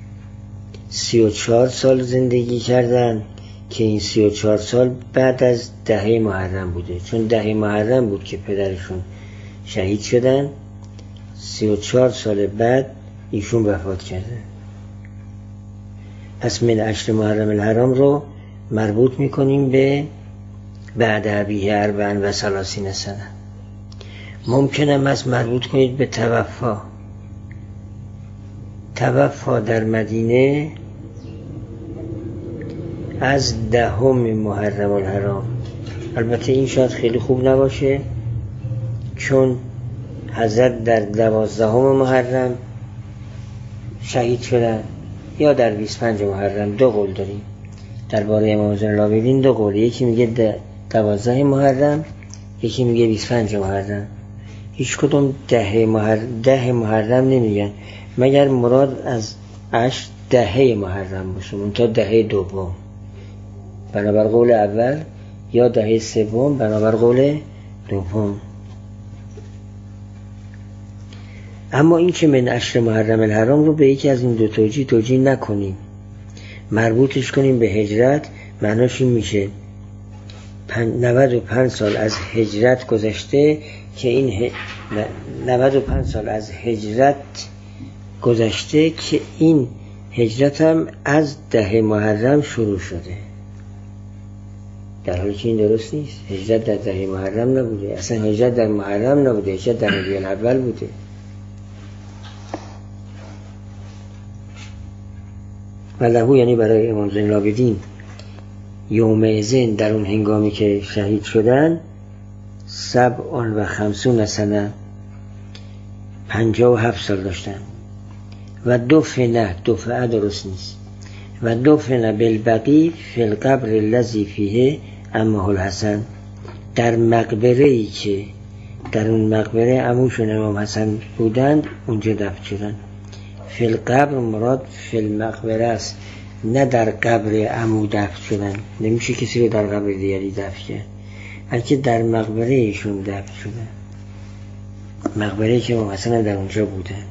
34 سال زندگی کردن که این 34 سال بعد از 10 محرم بوده، چون 10 محرم بود که پدرشون شهید شدن، 34 سال بعد ایشون وفات کرده. پس من اشهر محرم الحرام رو مربوط میکنیم به بعد ابیه 34 سنه. ممکنه از مربوط کنید به توفا در مدینه از 10 محرم الحرام. البته این شاید خیلی خوب نباشه، چون حضرت در 12 محرم شهید شدن یا در 25 محرم. دو قول داریم درباره امام زین العابدین، دو قول، یکی میگه 12 محرم، یکی میگه 25 محرم. هیچ کدوم 10 محرم نمیگن مگر مراد از 10 محرم باشه، منتها 10 دوم بنابر قول اول یا 10 سوم بنابر قول دوم. اما این که من اشهر محرم الحرام رو به یکی از این دو توجیه نکنیم، مربوطش کنیم به هجرت، معناش این میشه 95 سال از هجرت گذشته که این 95 سال از هجرت گذشته که این هجرت هم از 10 محرم شروع شده، در حالی که این درست نیست. هجرت در 10 محرم نبوده، اصلا هجرت در محرم نبوده، هجرت در ربیع الاول بوده. و لهو یعنی برای امام زین العابدین یومئذ در اون هنگامی که شهید شدن 57 سنه 57 سال داشتن. و دفنه درست نیست، و دفنه بالبقیع فی القبر الذی فیه عمه الحسن، در مقبره‌ای که در اون مقبره عموشون امام حسن بودند اونجا دفن شدن. فی القبر مراد فی المقبره است، نه در قبر عمو دفن شدن. نمیشه کسی رو در قبر دیگری دفن کرد، بلکه در مقبره ایشون دفن شدن، مقبره که امام حسن در اونجا بودند.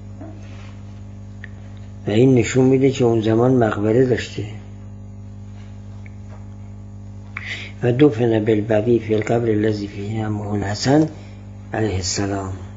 و این نشون میده که اون زمان مقبره داشته. و دفن بالبقیع فی القبر الذی فیه عمه الحسن علیه السلام.